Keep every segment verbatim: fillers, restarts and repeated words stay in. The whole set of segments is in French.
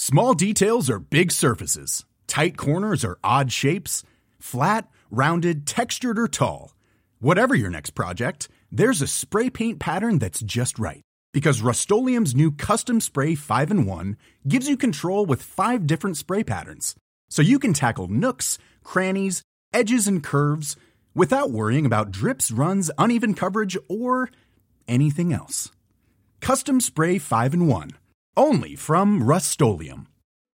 Small details are big surfaces. Tight corners are odd shapes. Flat, rounded, textured, or tall. Whatever your next project, there's a spray paint pattern that's just right. Because Rust-Oleum's new Custom Spray five in one gives you control with five different spray patterns. So you can tackle nooks, crannies, edges, and curves without worrying about drips, runs, uneven coverage, or anything else. Custom Spray five in one. Only from Rust-Oleum.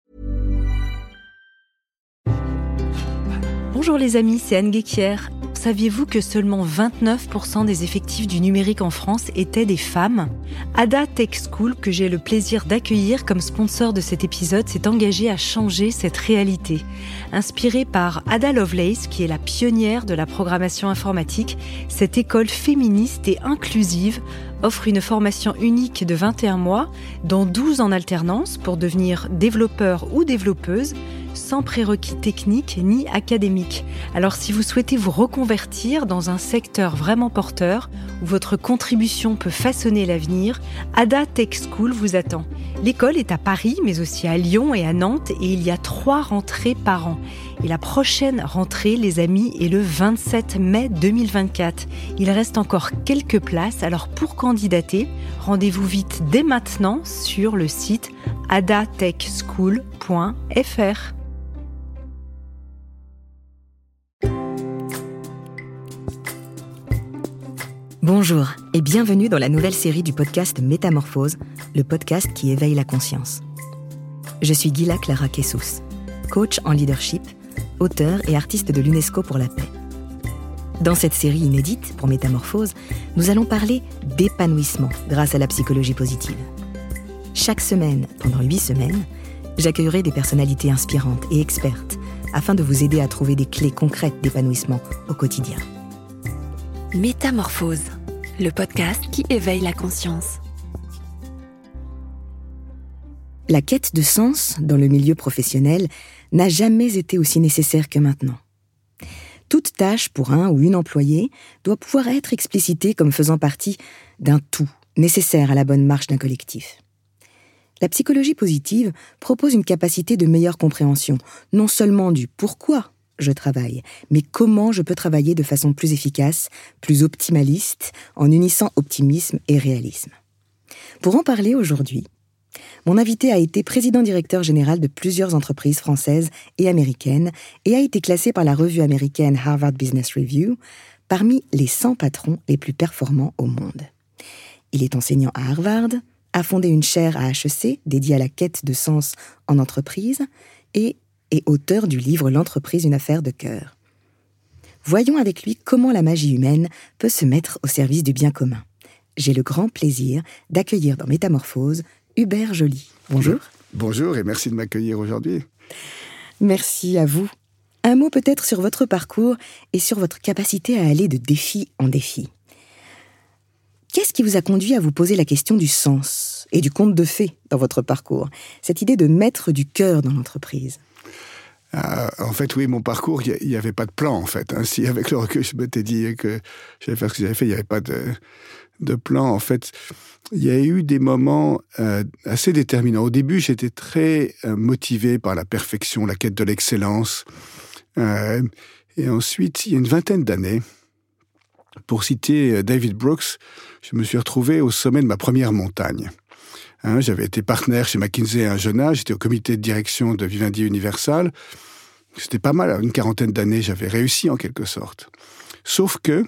Bonjour les amis, c'est Anne Guéquière. Saviez-vous que seulement vingt-neuf pour cent des effectifs du numérique en France étaient des femmes ? Ada Tech School, que j'ai le plaisir d'accueillir comme sponsor de cet épisode, s'est engagée à changer cette réalité. Inspirée par Ada Lovelace, qui est la pionnière de la programmation informatique, cette école féministe et inclusive offre une formation unique de vingt et un mois, dont douze en alternance pour devenir développeur ou développeuse, sans prérequis techniques ni académiques. Alors si vous souhaitez vous reconvertir dans un secteur vraiment porteur, où votre contribution peut façonner l'avenir, Ada Tech School vous attend. L'école est à Paris, mais aussi à Lyon et à Nantes, et il y a trois rentrées par an. Et la prochaine rentrée, les amis, est le vingt-sept mai deux mille vingt-quatre. Il reste encore quelques places, alors pour candidater, rendez-vous vite dès maintenant sur le site ada tech school point f r. Bonjour et bienvenue dans la nouvelle série du podcast Métamorphose, le podcast qui éveille la conscience. Je suis Gila Clara Kessous, coach en leadership, auteur et artiste de l'UNESCO pour la paix. Dans cette série inédite pour Métamorphose, nous allons parler d'épanouissement grâce à la psychologie positive. Chaque semaine, pendant huit semaines, j'accueillerai des personnalités inspirantes et expertes afin de vous aider à trouver des clés concrètes d'épanouissement au quotidien. Métamorphose, le podcast qui éveille la conscience. La quête de sens dans le milieu professionnel n'a jamais été aussi nécessaire que maintenant. Toute tâche pour un ou une employée doit pouvoir être explicitée comme faisant partie d'un tout nécessaire à la bonne marche d'un collectif. La psychologie positive propose une capacité de meilleure compréhension, non seulement du pourquoi je travaille, mais comment je peux travailler de façon plus efficace, plus optimaliste, en unissant optimisme et réalisme. Pour en parler aujourd'hui, mon invité a été président-directeur général de plusieurs entreprises françaises et américaines et a été classé par la revue américaine Harvard Business Review parmi les cent patrons les plus performants au monde. Il est enseignant à Harvard, a fondé une chaire à H E C dédiée à la quête de sens en entreprise et est auteur du livre « L'entreprise, une affaire de cœur ». Voyons avec lui comment la magie humaine peut se mettre au service du bien commun. J'ai le grand plaisir d'accueillir dans Métamorphose Hubert Joly. Bonjour. Bonjour et merci de m'accueillir aujourd'hui. Merci à vous. Un mot peut-être sur votre parcours et sur votre capacité à aller de défi en défi. Qu'est-ce qui vous a conduit à vous poser la question du sens et du conte de fées dans votre parcours ? Cette idée de mettre du cœur dans l'entreprise. Euh, en fait, oui, mon parcours, il n'y avait pas de plan, en fait. Hein. Si, avec le recul, je m'étais dit que j'allais faire ce que j'avais fait, il n'y avait pas de, de plan. En fait, il y a eu des moments euh, assez déterminants. Au début, j'étais très euh, motivé par la perfection, la quête de l'excellence. Euh, et ensuite, il y a une vingtaine d'années, pour citer David Brooks, je me suis retrouvé au sommet de ma première montagne. Hein, j'avais été partenaire chez McKinsey à un jeune âge, j'étais au comité de direction de Vivendi Universal. C'était pas mal, à une quarantaine d'années, j'avais réussi en quelque sorte. Sauf que,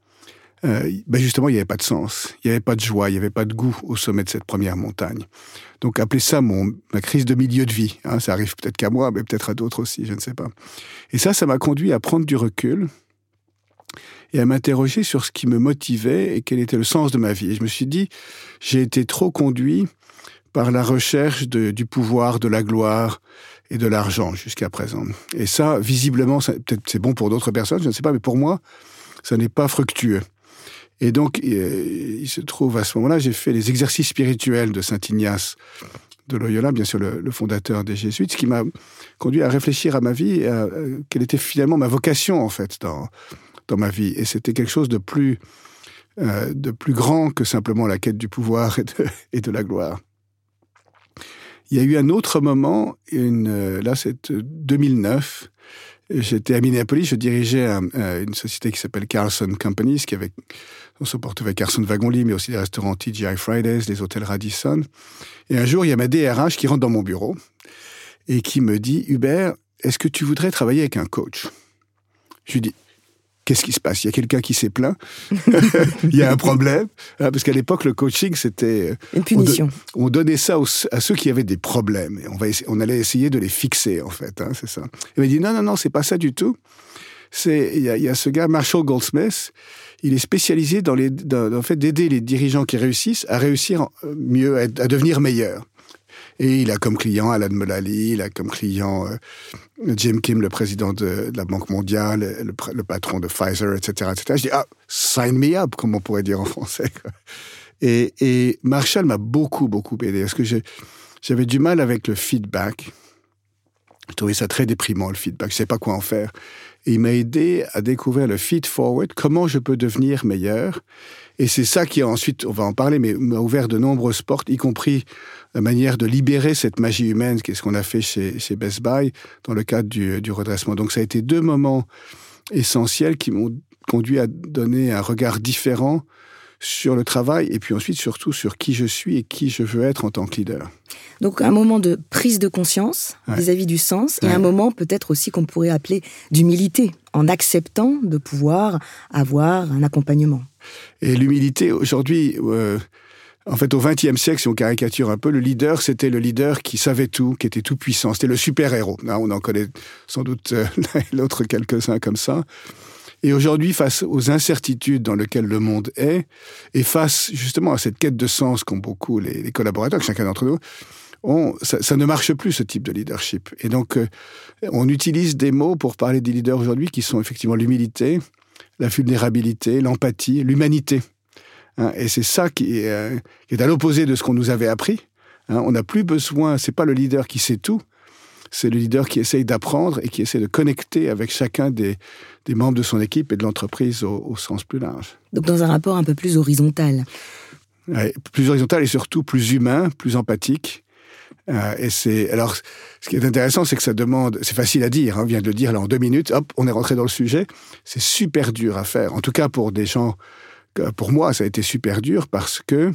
euh, ben justement, il n'y avait pas de sens, il n'y avait pas de joie, il n'y avait pas de goût au sommet de cette première montagne. Donc, appelez ça mon, ma crise de milieu de vie. Hein, ça arrive peut-être qu'à moi, mais peut-être à d'autres aussi, je ne sais pas. Et ça, ça m'a conduit à prendre du recul et à m'interroger sur ce qui me motivait et quel était le sens de ma vie. Et je me suis dit, j'ai été trop conduit par la recherche de, du pouvoir, de la gloire et de l'argent jusqu'à présent. Et ça, visiblement, ça, peut-être c'est bon pour d'autres personnes, je ne sais pas, mais pour moi, ça n'est pas fructueux. Et donc, euh, il se trouve à ce moment-là, j'ai fait les exercices spirituels de Saint Ignace de Loyola, bien sûr le, le fondateur des Jésuites, ce qui m'a conduit à réfléchir à ma vie, et à, à quelle était finalement ma vocation, en fait, dans, dans ma vie. Et c'était quelque chose de plus, euh, de plus grand que simplement la quête du pouvoir et de, et de la gloire. Il y a eu un autre moment, une, là c'est deux mille neuf, j'étais à Minneapolis, je dirigeais un, une société qui s'appelle Carlson Companies, qui avait dans son portefeuille Carlson Wagon-Lit, mais aussi les restaurants T G I Fridays, les hôtels Radisson. Et un jour, il y a ma D R H qui rentre dans mon bureau et qui me dit « Hubert, est-ce que tu voudrais travailler avec un coach ?» Je lui dis « Qu'est-ce qui se passe ? Il y a quelqu'un qui s'est plaint. Il y a un problème. » Parce qu'à l'époque, le coaching, c'était... Une punition. On, on donnait ça aux, à ceux qui avaient des problèmes. Et on, va essayer, on allait essayer de les fixer, en fait. Hein, c'est ça. Il m'a dit « Non, non, non, c'est pas ça du tout. C'est, il y a, il y a ce gars, Marshall Goldsmith, il est spécialisé dans les, dans, en fait, d'aider les dirigeants qui réussissent à réussir mieux, à, à devenir meilleurs. » Et il a comme client Alan Mulally, il a comme client euh, Jim Kim, le président de, de la Banque mondiale, le, le patron de Pfizer, et cetera, et cetera. Je dis, ah, sign me up, comme on pourrait dire en français. Quoi. Et, et Marshall m'a beaucoup, beaucoup aidé, parce que j'ai, j'avais du mal avec le feedback. Je trouvais ça très déprimant, le feedback. Je ne savais pas quoi en faire. Et il m'a aidé à découvrir le feed forward, comment je peux devenir meilleur. Et c'est ça qui a ensuite, on va en parler, mais m'a ouvert de nombreuses portes, y compris la manière de libérer cette magie humaine, qui est ce qu'on a fait chez, chez Best Buy, dans le cadre du, du redressement. Donc ça a été deux moments essentiels qui m'ont conduit à donner un regard différent sur le travail, et puis ensuite surtout sur qui je suis et qui je veux être en tant que leader. Donc un moment de prise de conscience ouais. vis-à-vis du sens, et ouais. un moment peut-être aussi qu'on pourrait appeler d'humilité, en acceptant de pouvoir avoir un accompagnement. Et l'humilité, aujourd'hui, euh, en fait, au vingtième siècle, si on caricature un peu, le leader, c'était le leader qui savait tout, qui était tout puissant, c'était le super-héros. Là, on en connaît sans doute euh, l'un et l'autre quelques-uns comme ça. Et aujourd'hui, face aux incertitudes dans lesquelles le monde est, et face justement à cette quête de sens qu'ont beaucoup les, les collaborateurs, chacun d'entre nous, on, ça, ça ne marche plus, ce type de leadership. Et donc, euh, on utilise des mots pour parler des leaders aujourd'hui qui sont effectivement l'humilité, la vulnérabilité, l'empathie, l'humanité. Hein, et c'est ça qui est, euh, qui est à l'opposé de ce qu'on nous avait appris. Hein, on n'a plus besoin, c'est pas le leader qui sait tout, c'est le leader qui essaye d'apprendre et qui essaie de connecter avec chacun des, des membres de son équipe et de l'entreprise au, au sens plus large. Donc dans un rapport un peu plus horizontal. Ouais, plus horizontal et surtout plus humain, plus empathique. Euh, et c'est, alors, ce qui est intéressant, c'est que ça demande, c'est facile à dire, hein, on vient de le dire là en deux minutes, hop, on est rentré dans le sujet. C'est super dur à faire. En tout cas, pour des gens, pour moi, ça a été super dur parce que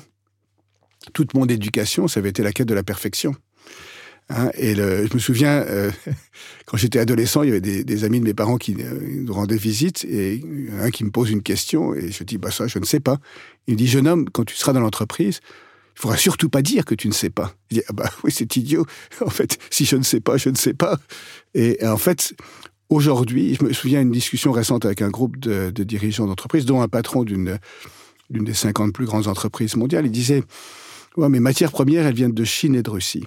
toute mon éducation, ça avait été la quête de la perfection. Hein, et le, je me souviens, euh, quand j'étais adolescent, il y avait des, des amis de mes parents qui euh, nous rendaient visite, et il y en a un qui me pose une question, et je dis, bah ça, je ne sais pas. Il me dit, jeune homme, quand tu seras dans l'entreprise, il ne faudra surtout pas dire que tu ne sais pas. Je dis, ah bah oui, c'est idiot. En fait, si je ne sais pas, je ne sais pas. Et, et en fait, aujourd'hui, je me souviens d'une discussion récente avec un groupe de, de dirigeants d'entreprise, dont un patron d'une, d'une des cinquante plus grandes entreprises mondiales. Il disait, ouais, mes matières premières, elles viennent de Chine et de Russie.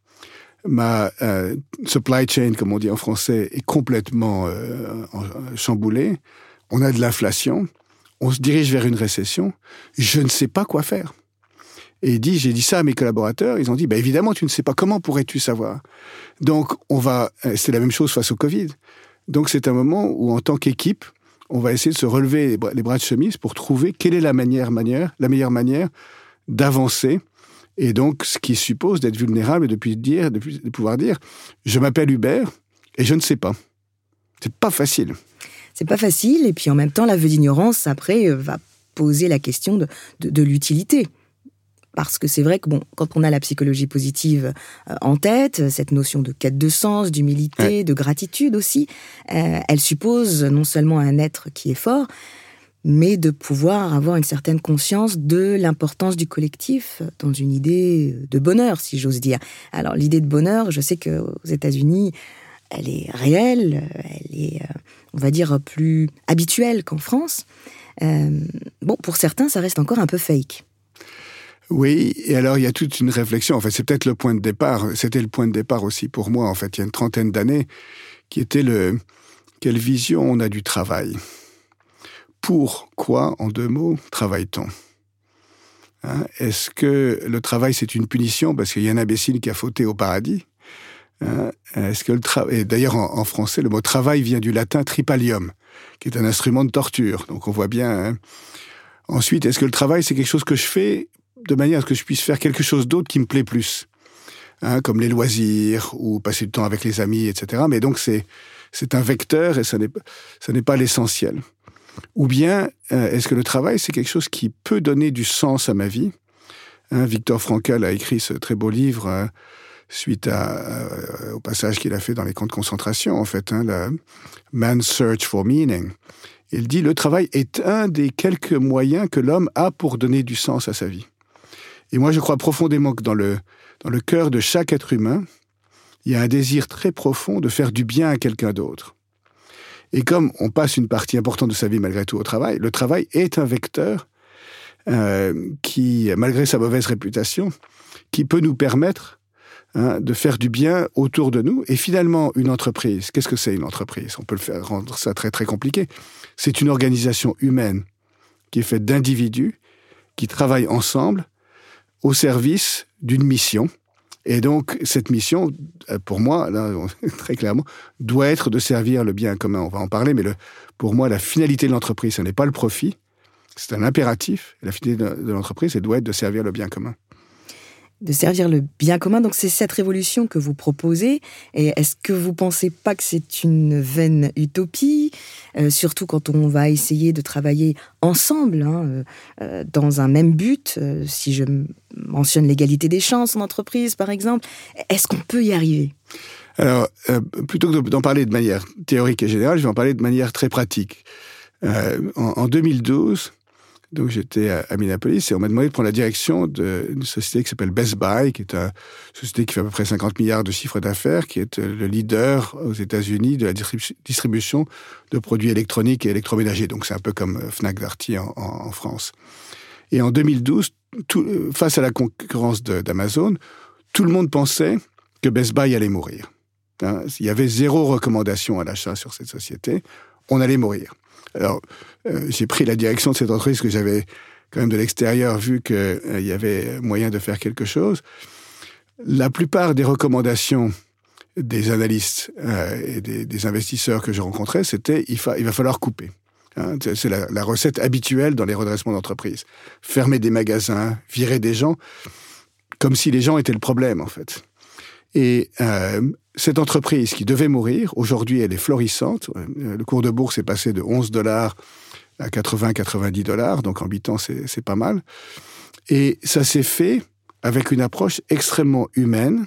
Ma euh, supply chain, comme on dit en français, est complètement euh, chamboulée. On a de l'inflation. On se dirige vers une récession. Je ne sais pas quoi faire. Et il dit, j'ai dit ça à mes collaborateurs. Ils ont dit, bah évidemment, tu ne sais pas. Comment pourrais-tu savoir? Donc, on va. C'est la même chose face au Covid. Donc, c'est un moment où, en tant qu'équipe, on va essayer de se relever les bras, les bras de chemise pour trouver quelle est la manière, manière, la meilleure manière d'avancer. Et donc, ce qui suppose d'être vulnérable et de, dire, de pouvoir dire « Je m'appelle Hubert et je ne sais pas ». C'est pas facile. C'est pas facile, et puis en même temps, l'aveu d'ignorance, après, va poser la question de, de, de l'utilité. Parce que c'est vrai que, bon, quand on a la psychologie positive en tête, cette notion de quête de sens, d'humilité, ouais. de gratitude aussi, euh, elle suppose non seulement un être qui est fort, mais de pouvoir avoir une certaine conscience de l'importance du collectif dans une idée de bonheur, si j'ose dire. Alors, l'idée de bonheur, je sais qu'aux États-Unis, elle est réelle, elle est, on va dire, plus habituelle qu'en France. Euh, bon, pour certains, ça reste encore un peu fake. Oui, et alors il y a toute une réflexion. En fait, c'est peut-être le point de départ. C'était le point de départ aussi pour moi, en fait, il y a une trentaine d'années, qui était le quelle vision on a du travail. Pourquoi, en deux mots, travaille-t-on? Hein? Est-ce que le travail, c'est une punition parce qu'il y a un imbécile qui a fauté au paradis? Hein? Est-ce que le tra... Et d'ailleurs, en, en français, le mot travail vient du latin tripalium, qui est un instrument de torture. Donc, on voit bien. Hein? Ensuite, est-ce que le travail, c'est quelque chose que je fais de manière à ce que je puisse faire quelque chose d'autre qui me plaît plus? hein, comme les loisirs ou passer du temps avec les amis, et cetera. Mais donc, c'est, c'est un vecteur et ça n'est, ça n'est pas l'essentiel. Ou bien, euh, est-ce que le travail, c'est quelque chose qui peut donner du sens à ma vie? Hein, Viktor Frankl a écrit ce très beau livre euh, suite à, euh, au passage qu'il a fait dans les camps de concentration, en fait, hein, la Man's Search for Meaning. Il dit, le travail est un des quelques moyens que l'homme a pour donner du sens à sa vie. Et moi, je crois profondément que dans le, dans le cœur de chaque être humain, il y a un désir très profond de faire du bien à quelqu'un d'autre. Et comme on passe une partie importante de sa vie malgré tout au travail, le travail est un vecteur euh, qui, malgré sa mauvaise réputation, qui peut nous permettre hein, de faire du bien autour de nous. Et finalement, une entreprise, qu'est-ce que c'est une entreprise? On peut le faire rendre ça très très compliqué. C'est une organisation humaine qui est faite d'individus qui travaillent ensemble au service d'une mission. Et donc, cette mission, pour moi, là, très clairement, doit être de servir le bien commun. On va en parler, mais le, pour moi, la finalité de l'entreprise, ce n'est pas le profit, c'est un impératif. La finalité de, de l'entreprise, elle doit être de servir le bien commun. De servir le bien commun, donc c'est cette révolution que vous proposez. Et est-ce que vous ne pensez pas que c'est une vaine utopie, euh, surtout quand on va essayer de travailler ensemble, hein, euh, dans un même but, euh, si je mentionne l'égalité des chances en entreprise, par exemple, est-ce qu'on peut y arriver? Alors, euh, plutôt que d'en parler de manière théorique et générale, je vais en parler de manière très pratique. Euh, en, en deux mille douze, donc j'étais à, à Minneapolis et on m'a demandé de prendre la direction d'une société qui s'appelle Best Buy, qui est une société qui fait à peu près cinquante milliards de chiffre d'affaires, qui est le leader aux États-Unis de la distribu- distribution de produits électroniques et électroménagers. Donc c'est un peu comme Fnac Darty en, en, en France. Et en deux mille douze, tout, face à la concurrence de, d'Amazon, tout le monde pensait que Best Buy allait mourir. Hein, il y avait zéro recommandation à l'achat sur cette société. On allait mourir. Alors, euh, j'ai pris la direction de cette entreprise que j'avais quand même de l'extérieur vu qu'il euh, y avait moyen de faire quelque chose. La plupart des recommandations des analystes euh, et des, des investisseurs que je rencontrais, c'était il, fa- il va falloir couper. Hein, c'est la, la recette habituelle dans les redressements d'entreprise. Fermer des magasins, virer des gens, comme si les gens étaient le problème, en fait. Et euh, cette entreprise qui devait mourir, aujourd'hui, elle est florissante. Le cours de bourse est passé de onze dollars à quatre-vingts à quatre-vingt-dix dollars, donc en huit ans, c'est, c'est pas mal. Et ça s'est fait avec une approche extrêmement humaine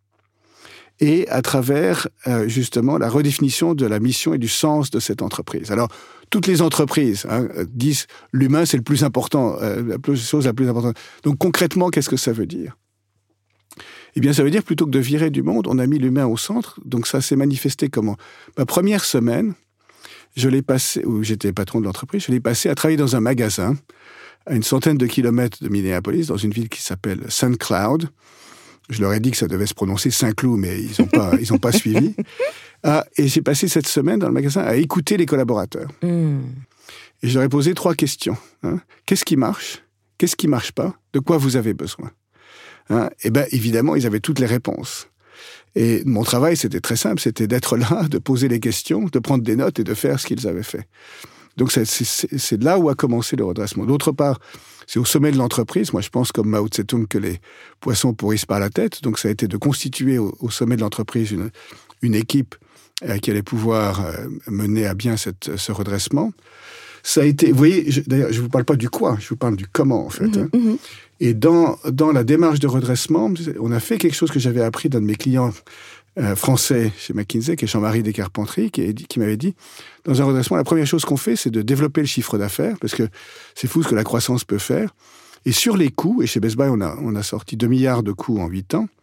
et à travers, euh, justement, la redéfinition de la mission et du sens de cette entreprise. Alors, toutes les entreprises hein, disent l'humain, c'est le plus important, euh, la chose la plus importante. Donc, concrètement, qu'est-ce que ça veut dire ? Eh bien, ça veut dire, plutôt que de virer du monde, on a mis l'humain au centre. Donc, ça s'est manifesté comment? Ma première semaine, je l'ai passé, où j'étais patron de l'entreprise, je l'ai passé à travailler dans un magasin à une centaine de kilomètres de Minneapolis, dans une ville qui s'appelle Saint Cloud. Je leur ai dit que ça devait se prononcer Saint-Cloud, mais ils n'ont pas, ils ont pas suivi. Ah, et j'ai passé cette semaine dans le magasin à écouter les collaborateurs. Mm. Et je leur ai posé trois questions. Hein. Qu'est-ce qui marche? Qu'est-ce qui ne marche pas? De quoi vous avez besoin? Hein, et bien, évidemment, ils avaient toutes les réponses. Et mon travail, c'était très simple, c'était d'être là, de poser les questions, de prendre des notes et de faire ce qu'ils avaient fait. Donc, c'est, c'est, c'est là où a commencé le redressement. D'autre part, c'est au sommet de l'entreprise. Moi, je pense, comme Mao Tse-tung, que les poissons pourrissent par la tête. Donc, ça a été de constituer au, au sommet de l'entreprise une, une équipe euh, qui allait pouvoir euh, mener à bien cette, ce redressement. Ça a été, vous voyez, je, d'ailleurs, je ne vous parle pas du quoi, je vous parle du comment, en fait. Mmh, hein. Mmh. Et dans, dans la démarche de redressement, on a fait quelque chose que j'avais appris d'un de mes clients euh, français chez McKinsey, qui est Jean-Marie Descarpentry, qui, qui m'avait dit, dans un redressement, la première chose qu'on fait, c'est de développer le chiffre d'affaires, parce que c'est fou ce que la croissance peut faire. Et sur les coûts, et chez Best Buy, on a, on a sorti deux milliards de coûts en huit ans,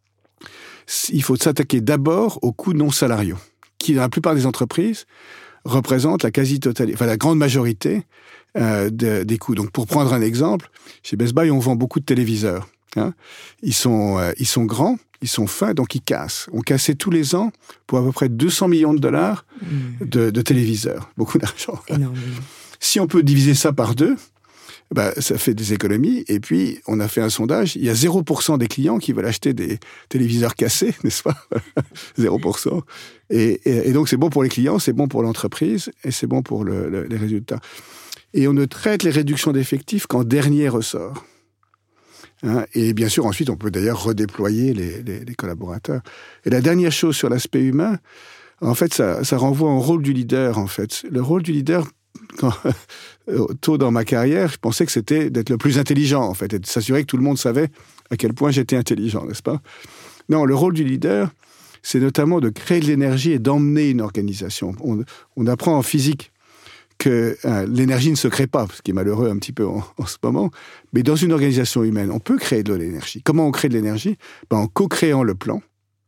il faut s'attaquer d'abord aux coûts non salariaux, qui, dans la plupart des entreprises, représentent la quasi-totalité, enfin la grande majorité euh, de, des coûts. Donc, pour prendre un exemple, chez Best Buy, on vend beaucoup de téléviseurs. Hein. Ils sont, euh, ils sont grands, ils sont fins, donc ils cassent. On cassait tous les ans pour à peu près deux cents millions de dollars mmh. de, de téléviseurs. Beaucoup d'argent. Énormément. Si on peut diviser ça par deux, bah, ça fait des économies. Et puis, on a fait un sondage. Il y a zéro pour cent des clients qui veulent acheter des téléviseurs cassés, n'est-ce pas? zéro pour cent. Et, et, et donc, c'est bon pour les clients, c'est bon pour l'entreprise et c'est bon pour le, le, les résultats. Et on ne traite les réductions d'effectifs qu'en dernier ressort. Hein, et bien sûr, ensuite, on peut d'ailleurs redéployer les, les, les collaborateurs. Et la dernière chose sur l'aspect humain, en fait, ça, ça renvoie au rôle du leader, en fait. Le rôle du leader, quand, tôt dans ma carrière, je pensais que c'était d'être le plus intelligent, en fait, et de s'assurer que tout le monde savait à quel point j'étais intelligent, n'est-ce pas? Non, le rôle du leader, c'est notamment de créer de l'énergie et d'emmener une organisation. On, on apprend en physique que euh, l'énergie ne se crée pas, ce qui est malheureux un petit peu en, en ce moment, mais dans une organisation humaine, on peut créer de l'énergie. Comment on crée de l'énergie? Ben, en co-créant le plan,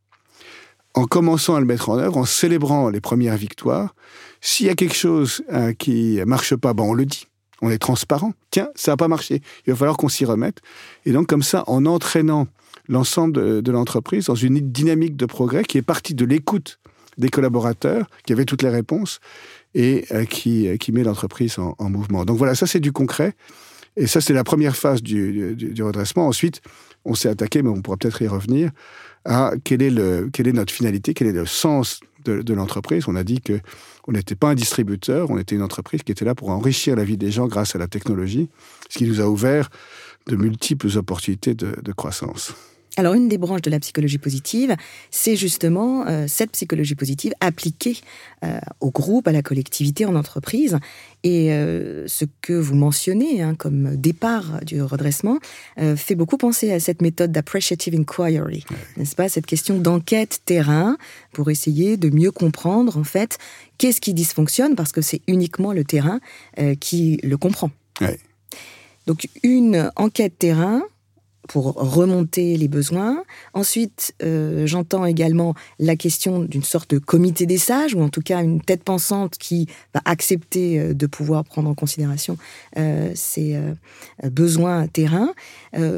en commençant à le mettre en œuvre, en célébrant les premières victoires. S'il y a quelque chose euh, qui ne marche pas, ben, on le dit. On est transparent. Tiens, ça n'a pas marché. Il va falloir qu'on s'y remette. Et donc, comme ça, en entraînant l'ensemble de, de l'entreprise dans une dynamique de progrès qui est partie de l'écoute des collaborateurs, qui avaient toutes les réponses, et euh, qui, euh, qui met l'entreprise en, en mouvement. Donc voilà, ça c'est du concret. Et ça, c'est la première phase du, du, du redressement. Ensuite, on s'est attaqué, mais on pourra peut-être y revenir, à quel est, le, quelle est notre finalité, quel est le sens de, de l'entreprise. On a dit qu'on n'était pas un distributeur, on était une entreprise qui était là pour enrichir la vie des gens grâce à la technologie, ce qui nous a ouvert de multiples opportunités de, de croissance. Alors, une des branches de la psychologie positive, c'est justement euh, cette psychologie positive appliquée euh, au groupe, à la collectivité, en entreprise. Et euh, ce que vous mentionnez hein, comme départ du redressement euh, fait beaucoup penser à cette méthode d'appreciative inquiry, ouais. N'est-ce pas? Cette question d'enquête terrain pour essayer de mieux comprendre, en fait, qu'est-ce qui dysfonctionne, parce que c'est uniquement le terrain euh, qui le comprend. Ouais. Donc, une enquête terrain pour remonter les besoins. Ensuite, euh, j'entends également la question d'une sorte de comité des sages, ou en tout cas une tête pensante qui va accepter euh, de pouvoir prendre en considération euh, ces euh, besoins terrain. Euh,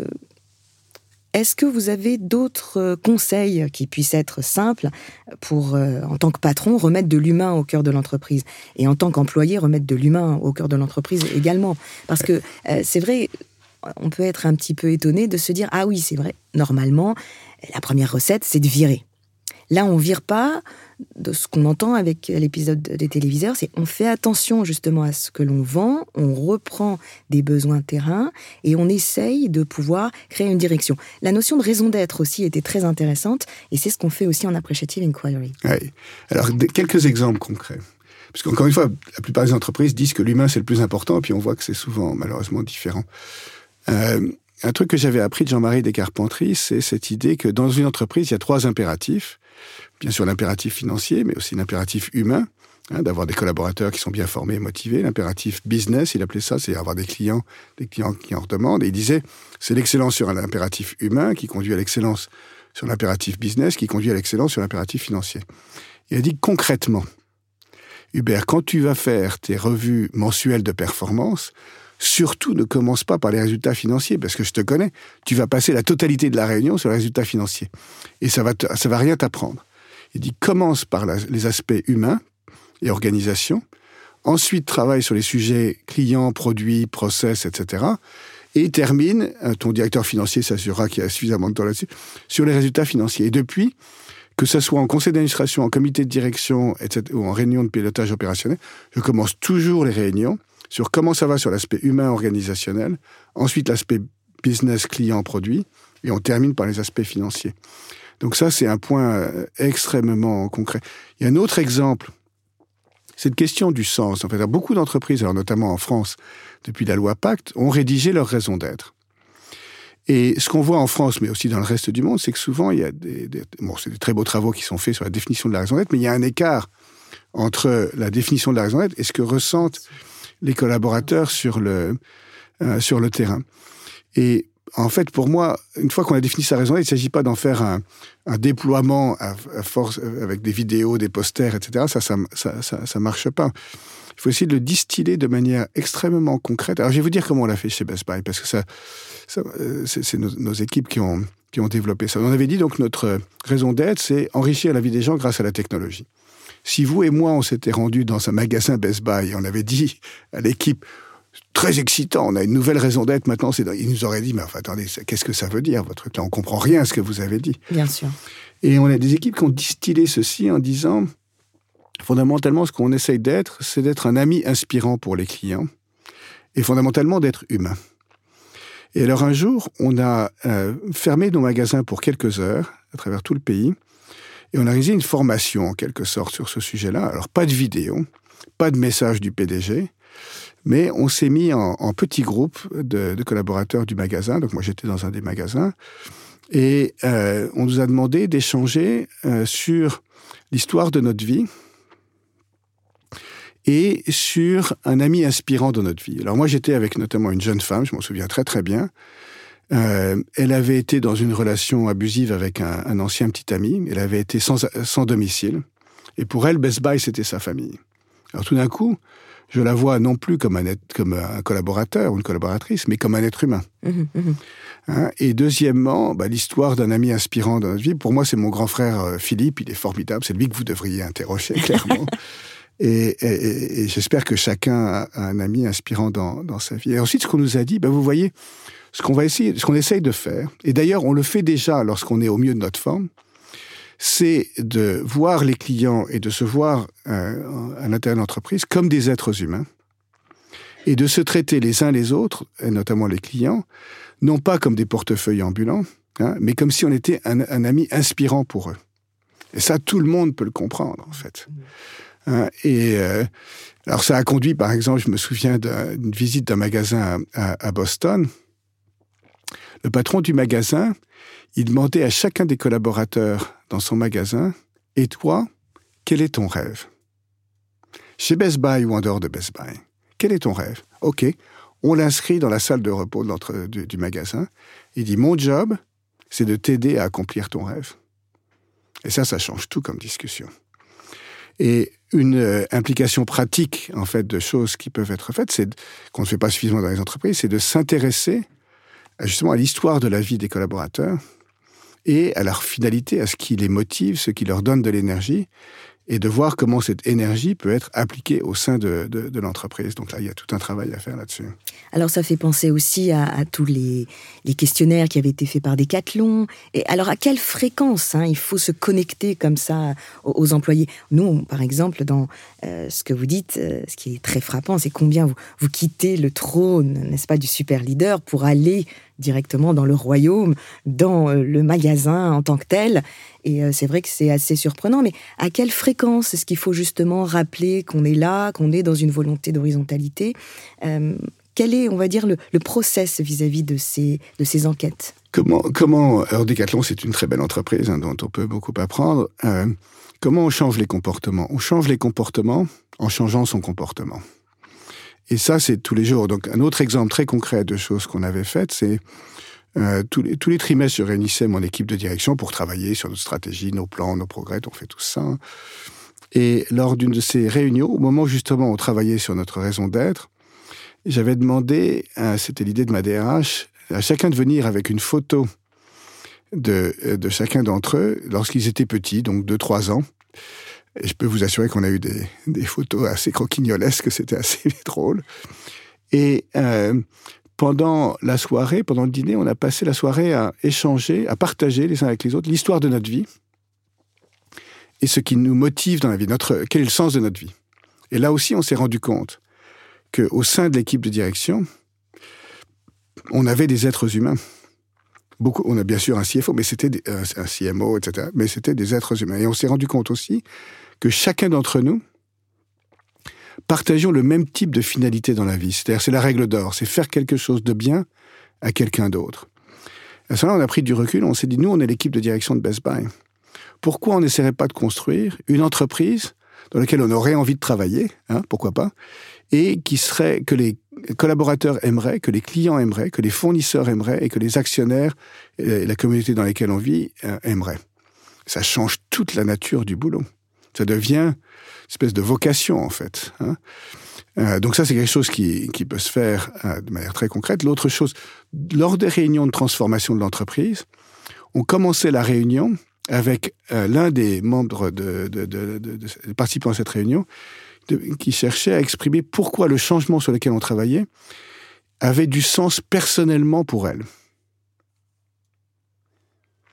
Est-ce que vous avez d'autres conseils qui puissent être simples pour, euh, en tant que patron, remettre de l'humain au cœur de l'entreprise, et en tant qu'employé, remettre de l'humain au cœur de l'entreprise également? Parce que euh, c'est vrai, on peut être un petit peu étonné de se dire « Ah oui, c'est vrai, normalement, la première recette, c'est de virer. » Là, on ne vire pas. De ce qu'on entend avec l'épisode des téléviseurs, c'est on fait attention justement à ce que l'on vend, on reprend des besoins terrain et on essaye de pouvoir créer une direction. La notion de raison d'être aussi était très intéressante, et c'est ce qu'on fait aussi en Appreciative Inquiry. Oui. Alors, quelques exemples concrets. Parce qu'encore une fois, la plupart des entreprises disent que l'humain, c'est le plus important, et puis on voit que c'est souvent, malheureusement, différent. Euh, un truc que j'avais appris de Jean-Marie Descarpentries, c'est cette idée que dans une entreprise, il y a trois impératifs. Bien sûr, l'impératif financier, mais aussi l'impératif humain, hein, d'avoir des collaborateurs qui sont bien formés et motivés. L'impératif business, il appelait ça, c'est avoir des clients, des clients qui en redemandent. Et il disait, c'est l'excellence sur l'impératif humain qui conduit à l'excellence sur l'impératif business, qui conduit à l'excellence sur l'impératif financier. Il a dit concrètement, Hubert, quand tu vas faire tes revues mensuelles de performance, surtout ne commence pas par les résultats financiers, parce que je te connais, tu vas passer la totalité de la réunion sur les résultats financiers. Et ça va, te, ça va rien t'apprendre. Il dit, commence par la, les aspects humains et organisation, ensuite travaille sur les sujets clients, produits, process, et cetera, et termine, ton directeur financier s'assurera qu'il y a suffisamment de temps là-dessus, sur les résultats financiers. Et depuis, que ce soit en conseil d'administration, en comité de direction, et cetera, ou en réunion de pilotage opérationnel, je commence toujours les réunions sur comment ça va sur l'aspect humain organisationnel, ensuite l'aspect business, client, produit, et on termine par les aspects financiers. Donc ça, c'est un point extrêmement concret. Il y a un autre exemple, cette question du sens. En fait, beaucoup d'entreprises, alors notamment en France, depuis la loi Pacte, ont rédigé leur raison d'être. Et ce qu'on voit en France, mais aussi dans le reste du monde, c'est que souvent, il y a des, des, bon, c'est des très beaux travaux qui sont faits sur la définition de la raison d'être, mais il y a un écart entre la définition de la raison d'être et ce que ressentent les collaborateurs sur le, euh, sur le terrain. Et en fait, pour moi, une fois qu'on a défini sa raison d'être, il ne s'agit pas d'en faire un, un déploiement à, à force, avec des vidéos, des posters, et cetera. Ça, ça, ça, ça, ça marche pas. Il faut essayer de le distiller de manière extrêmement concrète. Alors, je vais vous dire comment on l'a fait chez Best Buy, parce que ça, ça c'est, c'est nos, nos équipes qui ont, qui ont développé ça. On avait dit, donc, notre raison d'être, c'est enrichir la vie des gens grâce à la technologie. Si vous et moi, on s'était rendus dans un magasin Best Buy et on avait dit à l'équipe, très excitant, on a une nouvelle raison d'être maintenant, c'est dans... ils nous auraient dit, mais enfin, attendez, qu'est-ce que ça veut dire, votre truc là? On ne comprend rien à ce que vous avez dit. Bien sûr. Et on a des équipes qui ont distillé ceci en disant, fondamentalement, ce qu'on essaye d'être, c'est d'être un ami inspirant pour les clients et fondamentalement d'être humain. Et alors un jour, on a euh, fermé nos magasins pour quelques heures à travers tout le pays et on a réalisé une formation en quelque sorte sur ce sujet-là. Alors pas de vidéo, pas de message du P D G, mais on s'est mis en, en petits groupes de, de collaborateurs du magasin. Donc moi j'étais dans un des magasins et euh, on nous a demandé d'échanger euh, sur l'histoire de notre vie et sur un ami inspirant dans notre vie. Alors moi, j'étais avec notamment une jeune femme, je m'en souviens très très bien. Euh, elle avait été dans une relation abusive avec un, un ancien petit ami. Elle avait été sans, sans domicile. Et pour elle, Best Buy, c'était sa famille. Alors tout d'un coup, je la vois non plus comme un, être, comme un collaborateur ou une collaboratrice, mais comme un être humain. Mmh, mmh. Hein, et deuxièmement, bah, l'histoire d'un ami inspirant dans notre vie, pour moi, c'est mon grand frère euh, Philippe, il est formidable, c'est lui que vous devriez interroger, clairement. Et, et, et j'espère que chacun a un ami inspirant dans, dans sa vie. Et ensuite, ce qu'on nous a dit, ben vous voyez, ce qu'on va essayer, ce qu'on essaye de faire, et d'ailleurs, on le fait déjà lorsqu'on est au mieux de notre forme, c'est de voir les clients et de se voir euh, à l'intérieur de l'entreprise comme des êtres humains et de se traiter les uns les autres, et notamment les clients, non pas comme des portefeuilles ambulants, hein, mais comme si on était un, un ami inspirant pour eux. Et ça, tout le monde peut le comprendre, en fait. Et euh, alors ça a conduit, par exemple, je me souviens d'une visite d'un magasin à, à, à Boston. Le patron du magasin, il demandait à chacun des collaborateurs dans son magasin, « Et toi, quel est ton rêve ?» Chez Best Buy ou en dehors de Best Buy, quel est ton rêve ? Ok, on l'inscrit dans la salle de repos de du, du magasin. Il dit « Mon job, c'est de t'aider à accomplir ton rêve. » Et ça, ça change tout comme discussion. Et une euh, implication pratique, en fait, de choses qui peuvent être faites, c'est qu'on ne fait pas suffisamment dans les entreprises, c'est de s'intéresser à, justement à l'histoire de la vie des collaborateurs et à leur finalité, à ce qui les motive, ce qui leur donne de l'énergie, et de voir comment cette énergie peut être appliquée au sein de, de, de l'entreprise. Donc là, il y a tout un travail à faire là-dessus. Alors, ça fait penser aussi à, à tous les, les questionnaires qui avaient été faits par Decathlon. Et alors, à quelle fréquence hein, il faut se connecter comme ça aux, aux employés ? Nous, par exemple, dans euh, ce que vous dites, euh, ce qui est très frappant, c'est combien vous, vous quittez le trône, n'est-ce pas, du super leader pour aller directement dans le royaume, dans euh, le magasin en tant que tel. Et euh, c'est vrai que c'est assez surprenant, mais à quelle fréquence est-ce qu'il faut justement rappeler qu'on est là, qu'on est dans une volonté d'horizontalité ? euh, Quel est, on va dire, le, le process vis-à-vis de ces, de ces enquêtes ? Comment, comment alors Decathlon, c'est une très belle entreprise hein, dont on peut beaucoup apprendre. Euh, comment on change les comportements ? On change les comportements en changeant son comportement. Et ça, c'est tous les jours. Donc, un autre exemple très concret de choses qu'on avait faites, c'est euh, tous, les, tous les trimestres, je réunissais mon équipe de direction pour travailler sur notre stratégie, nos plans, nos progrès. On fait tout ça. Et lors d'une de ces réunions, au moment où justement on travaillait sur notre raison d'être, j'avais demandé, euh, c'était l'idée de ma D R H, à chacun de venir avec une photo de, de chacun d'entre eux lorsqu'ils étaient petits, donc deux trois ans. Et je peux vous assurer qu'on a eu des, des photos assez croquignolesques, c'était assez drôle. Et euh, pendant la soirée, pendant le dîner, on a passé la soirée à échanger, à partager les uns avec les autres l'histoire de notre vie et ce qui nous motive dans la vie, notre, quel est le sens de notre vie. Et là aussi, on s'est rendu compte qu'au sein de l'équipe de direction, on avait des êtres humains. Beaucoup, on a bien sûr un C F O, mais c'était des, euh, un C M O, et cetera. Mais c'était des êtres humains. Et on s'est rendu compte aussi que chacun d'entre nous partageons le même type de finalité dans la vie. C'est-à-dire, c'est la règle d'or, c'est faire quelque chose de bien à quelqu'un d'autre. À ce moment-là, on a pris du recul, on s'est dit, nous, on est l'équipe de direction de Best Buy. Pourquoi on n'essaierait pas de construire une entreprise dans laquelle on aurait envie de travailler, hein, pourquoi pas, et qui serait, que les collaborateurs aimeraient, que les clients aimeraient, que les fournisseurs aimeraient et que les actionnaires et la communauté dans laquelle on vit euh, aimeraient. Ça change toute la nature du boulot. Ça devient une espèce de vocation, en fait. Hein. Euh, donc ça, c'est quelque chose qui, qui peut se faire euh, de manière très concrète. L'autre chose, lors des réunions de transformation de l'entreprise, on commençait la réunion avec euh, l'un des membres de, de, de, de, de, de participants à cette réunion de, qui cherchait à exprimer pourquoi le changement sur lequel on travaillait avait du sens personnellement pour elle.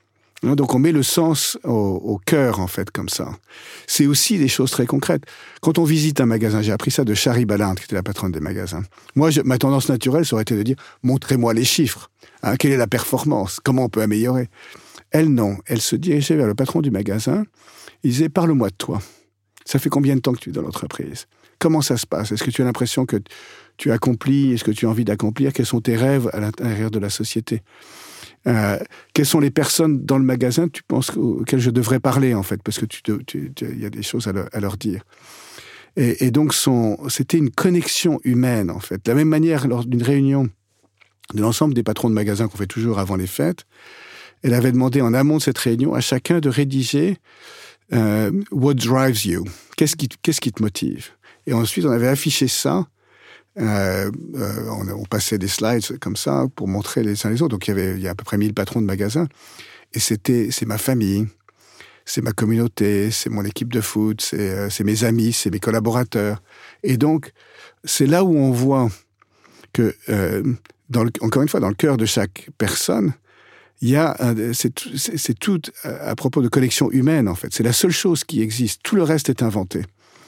Donc on met le sens au, au cœur, en fait, comme ça. C'est aussi des choses très concrètes. Quand on visite un magasin, j'ai appris ça de Shari Ballard, qui était la patronne des magasins. Moi, je, ma tendance naturelle, ça aurait été de dire, montrez-moi les chiffres. Hein, quelle est la performance? Comment on peut améliorer? Elle, non. Elle se dirigeait vers le patron du magasin. Il disait, parle-moi de toi. Ça fait combien de temps que tu es dans l'entreprise? Comment ça se passe? Est-ce que tu as l'impression que tu accomplis? Est-ce que tu as envie d'accomplir? Quels sont tes rêves à l'intérieur de la société? Euh, quelles sont les personnes dans le magasin tu penses auxquelles je devrais parler, en fait, parce que tu, tu, tu, y a des choses à, le, à leur dire. Et, et donc, son, c'était une connexion humaine, en fait. De la même manière, lors d'une réunion de l'ensemble des patrons de magasins qu'on fait toujours avant les fêtes, elle avait demandé en amont de cette réunion à chacun de rédiger euh, « What drives you ?» Qu'est-ce qui, qu'est-ce qui te motive? Et ensuite, on avait affiché ça. Euh, euh, on, on passait des slides comme ça pour montrer les uns les autres. Donc, il y avait il y a à peu près mille patrons de magasins. Et c'était, c'est ma famille, c'est ma communauté, c'est mon équipe de foot, c'est, euh, c'est mes amis, c'est mes collaborateurs. Et donc, c'est là où on voit que, euh, dans le, encore une fois, dans le cœur de chaque personne, il y a, un, c'est, c'est, c'est tout à propos de connexion humaine, en fait. C'est la seule chose qui existe. Tout le reste est inventé.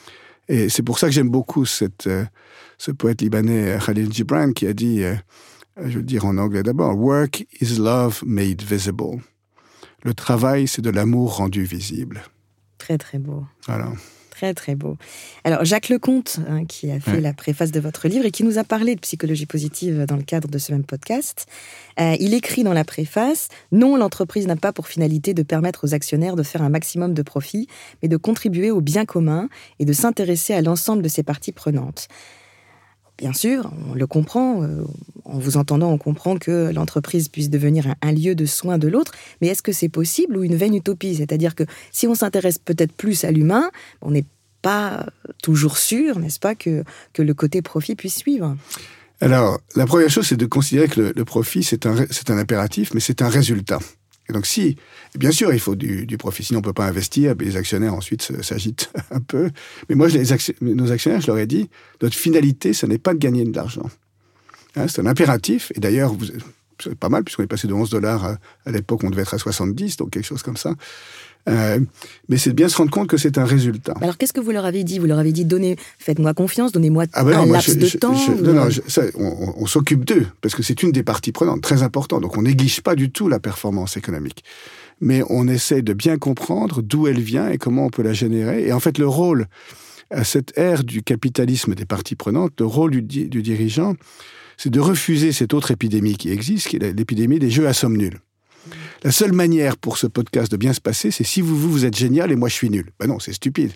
Et c'est pour ça que j'aime beaucoup cette, euh, ce poète libanais Khalil Gibran qui a dit, euh, je vais le dire en anglais d'abord, « Work is love made visible ». Le travail, c'est de l'amour rendu visible. Très, très beau. Voilà. Très, très beau. Alors, Jacques Lecomte, hein, qui a fait ouais. la préface de votre livre et qui nous a parlé de psychologie positive dans le cadre de ce même podcast, euh, il écrit dans la préface « Non, l'entreprise n'a pas pour finalité de permettre aux actionnaires de faire un maximum de profit, mais de contribuer au bien commun et de s'intéresser à l'ensemble de ses parties prenantes. » Bien sûr, on le comprend, euh, en vous entendant, on comprend que l'entreprise puisse devenir un, un lieu de soins de l'autre, mais est-ce que c'est possible ou une vaine utopie? C'est-à-dire que si on s'intéresse peut-être plus à l'humain, on n'est pas toujours sûr, n'est-ce pas, que, que le côté profit puisse suivre? Alors, la première chose, c'est de considérer que le, le profit, c'est un, c'est un impératif, mais c'est un résultat. Et donc si, bien sûr, il faut du, du profit, sinon on ne peut pas investir, les actionnaires ensuite s'agitent un peu. Mais moi, les acti- nos actionnaires, je leur ai dit, notre finalité, ce n'est pas de gagner de l'argent. Hein, c'est un impératif, et d'ailleurs, vous, c'est pas mal, puisqu'on est passé de onze dollars à, à l'époque, on devait être à soixante-dix, donc quelque chose comme ça. Euh, mais c'est de bien se rendre compte que c'est un résultat. Alors, qu'est-ce que vous leur avez dit? Vous leur avez dit, donnez, faites-moi confiance, donnez-moi ah ben non, un moi, laps je, de je, temps je, ou... Non, non, je, ça, on, on, on s'occupe d'eux, parce que c'est une des parties prenantes, très importante. Donc, on néglige pas du tout la performance économique. Mais on essaie de bien comprendre d'où elle vient et comment on peut la générer. Et en fait, le rôle, à cette ère du capitalisme des parties prenantes, le rôle du, du dirigeant, c'est de refuser cette autre épidémie qui existe, qui est l'épidémie des jeux à somme nulle. La seule manière pour ce podcast de bien se passer, c'est si vous, vous, vous êtes génial et moi je suis nul. Ben non, c'est stupide.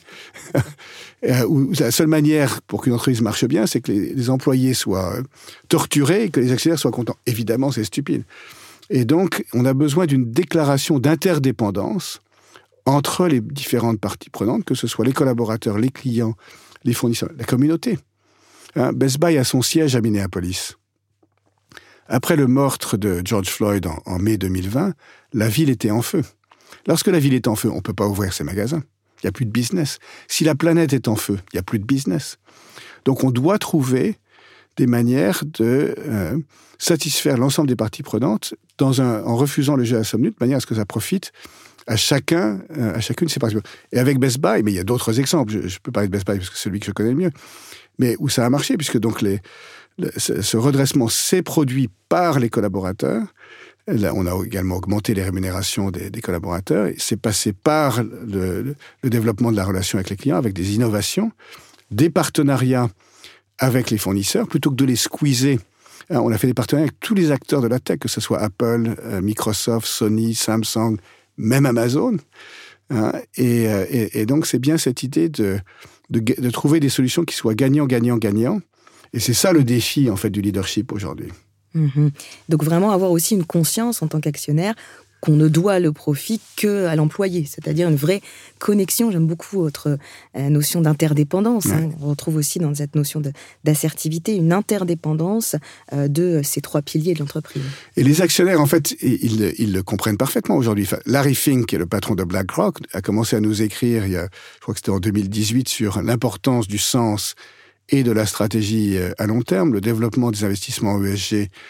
Ou la seule manière pour qu'une entreprise marche bien, c'est que les, les employés soient torturés et que les actionnaires soient contents. Évidemment, c'est stupide. Et donc, on a besoin d'une déclaration d'interdépendance entre les différentes parties prenantes, que ce soit les collaborateurs, les clients, les fournisseurs, la communauté. Hein, Best Buy a son siège à Minneapolis. Après le meurtre de George Floyd en, en mai deux mille vingt, la ville était en feu. Lorsque la ville est en feu, on ne peut pas ouvrir ses magasins. Il n'y a plus de business. Si la planète est en feu, il n'y a plus de business. Donc on doit trouver des manières de euh, satisfaire l'ensemble des parties prenantes dans un, en refusant le jeu à somme nulle, de manière à ce que ça profite à chacun, euh, à chacune de ces parties. Et avec Best Buy, mais il y a d'autres exemples, je, je peux parler de Best Buy parce que c'est celui que je connais le mieux, mais où ça a marché, puisque donc les, le, ce, ce redressement s'est produit par les collaborateurs. Là, on a également augmenté les rémunérations des, des collaborateurs. Et c'est passé par le, le, le développement de la relation avec les clients, avec des innovations, des partenariats avec les fournisseurs, plutôt que de les squeezer. On a fait des partenariats avec tous les acteurs de la tech, que ce soit Apple, Microsoft, Sony, Samsung, même Amazon. Et, et, et donc, c'est bien cette idée de, de, de trouver des solutions qui soient gagnant, gagnant, gagnant. Et c'est ça le défi, en fait, du leadership aujourd'hui. Mmh. Donc, vraiment avoir aussi une conscience en tant qu'actionnaire qu'on ne doit le profit qu'à l'employé, c'est-à-dire une vraie connexion. J'aime beaucoup votre euh, notion d'interdépendance. Ouais. Hein. On retrouve aussi dans cette notion de, d'assertivité une interdépendance euh, de ces trois piliers de l'entreprise. Et les actionnaires, en fait, ils, ils le comprennent parfaitement aujourd'hui. Enfin, Larry Fink, qui est le patron de BlackRock, a commencé à nous écrire, il y a, je crois que c'était en deux mille dix-huit, sur l'importance du sens et de la stratégie à long terme, le développement des investissements E S G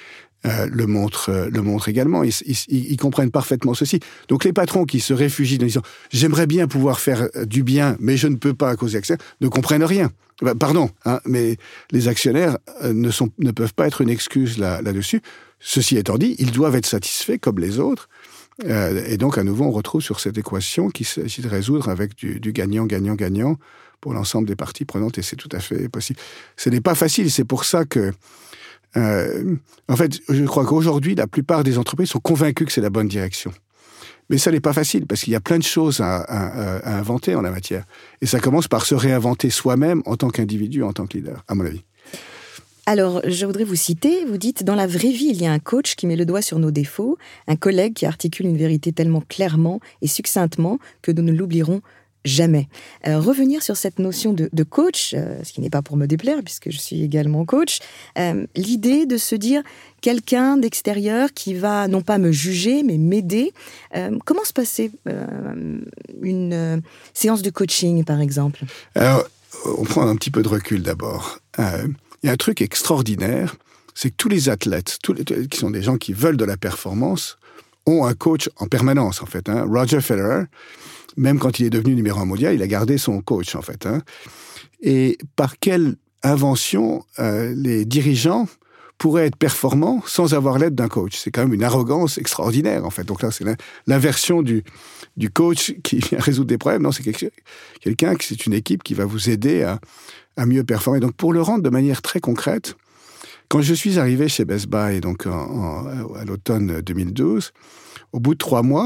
euh, le montrent euh, le montrent également. Ils, ils, ils comprennent parfaitement ceci. Donc les patrons qui se réfugient en disant « j'aimerais bien pouvoir faire du bien, mais je ne peux pas à cause des actionnaires » ne comprennent rien. Pardon, hein, mais les actionnaires ne, sont, ne peuvent pas être une excuse là, là-dessus. Ceci étant dit, ils doivent être satisfaits comme les autres. Euh, et donc, à nouveau, on retrouve sur cette équation qu'il s'agit de résoudre avec du, du gagnant, gagnant, gagnant pour l'ensemble des parties prenantes. Et c'est tout à fait possible. Ce n'est pas facile. C'est pour ça que, euh, en fait, je crois qu'aujourd'hui, la plupart des entreprises sont convaincues que c'est la bonne direction. Mais ça n'est pas facile, parce qu'il y a plein de choses à, à, à inventer en la matière. Et ça commence par se réinventer soi-même en tant qu'individu, en tant que leader, à mon avis. Alors, je voudrais vous citer, vous dites « Dans la vraie vie, il y a un coach qui met le doigt sur nos défauts, un collègue qui articule une vérité tellement clairement et succinctement que nous ne l'oublierons jamais. Euh, » Revenir sur cette notion de, de coach, euh, ce qui n'est pas pour me déplaire, puisque je suis également coach, euh, l'idée de se dire quelqu'un d'extérieur qui va non pas me juger, mais m'aider. Euh, comment se passait euh, une euh, séance de coaching, par exemple ? Alors, on prend un petit peu de recul d'abord. Euh, il y a un truc extraordinaire, c'est que tous les athlètes, tous les, qui sont des gens qui veulent de la performance, ont un coach en permanence, en fait. Hein. Roger Federer, même quand il est devenu numéro un mondial, il a gardé son coach, en fait. Hein. Et par quelle invention euh, les dirigeants pourraient être performants sans avoir l'aide d'un coach? C'est quand même une arrogance extraordinaire, en fait. Donc là, c'est l'inversion du, du coach qui vient résoudre des problèmes. Non, c'est quelqu'un, c'est une équipe qui va vous aider à, à mieux performer. Donc, pour le rendre de manière très concrète, quand je suis arrivé chez Best Buy, donc en, en, à l'automne deux mille douze, au bout de trois mois,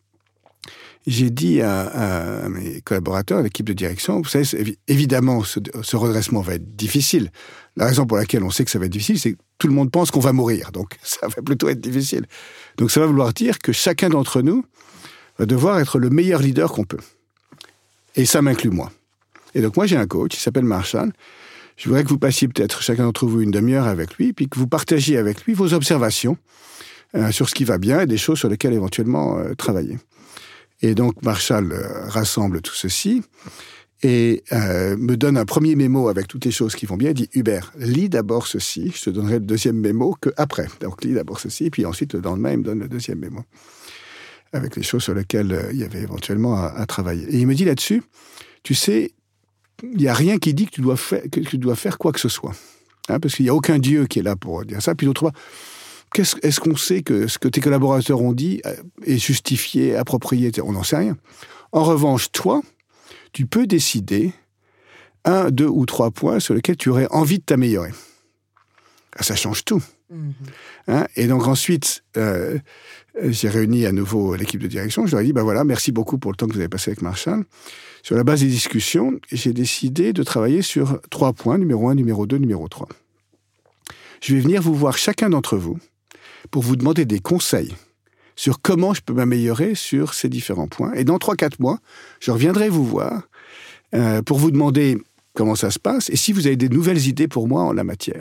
j'ai dit à, à mes collaborateurs, à l'équipe de direction, vous savez, évidemment, ce, ce redressement va être difficile. La raison pour laquelle on sait que ça va être difficile, c'est que tout le monde pense qu'on va mourir. Donc, ça va plutôt être difficile. Donc, ça va vouloir dire que chacun d'entre nous va devoir être le meilleur leader qu'on peut. Et ça m'inclut moi. Et donc, moi, j'ai un coach, il s'appelle Marshall. Je voudrais que vous passiez peut-être chacun d'entre vous une demi-heure avec lui, puis que vous partagiez avec lui vos observations euh, sur ce qui va bien et des choses sur lesquelles éventuellement euh, travailler. Et donc, Marshall euh, rassemble tout ceci et euh, me donne un premier mémo avec toutes les choses qui vont bien. Il dit « Hubert, lis d'abord ceci, je te donnerai le deuxième mémo qu'après. Donc, lis d'abord ceci, et puis ensuite, le lendemain, il me donne le deuxième mémo. » Avec les choses sur lesquelles euh, il y avait éventuellement à, à travailler. Et il me dit là-dessus, tu sais, il n'y a rien qui dit que tu dois faire, que tu dois faire quoi que ce soit. Hein, parce qu'il n'y a aucun Dieu qui est là pour dire ça. Puis d'autre part, qu'est-ce, est-ce qu'on sait que ce que tes collaborateurs ont dit est justifié, approprié? On n'en sait rien. En revanche, toi, tu peux décider un, deux ou trois points sur lesquels tu aurais envie de t'améliorer. Ça change tout. Mmh. Hein, et donc ensuite, euh, j'ai réuni à nouveau l'équipe de direction. Je leur ai dit, ben voilà, merci beaucoup pour le temps que vous avez passé avec Marshall. Sur la base des discussions, j'ai décidé de travailler sur trois points, numéro un, numéro deux, numéro trois. Je vais venir vous voir chacun d'entre vous pour vous demander des conseils sur comment je peux m'améliorer sur ces différents points. Et dans trois quatre mois, je reviendrai vous voir euh, pour vous demander comment ça se passe et si vous avez des nouvelles idées pour moi en la matière.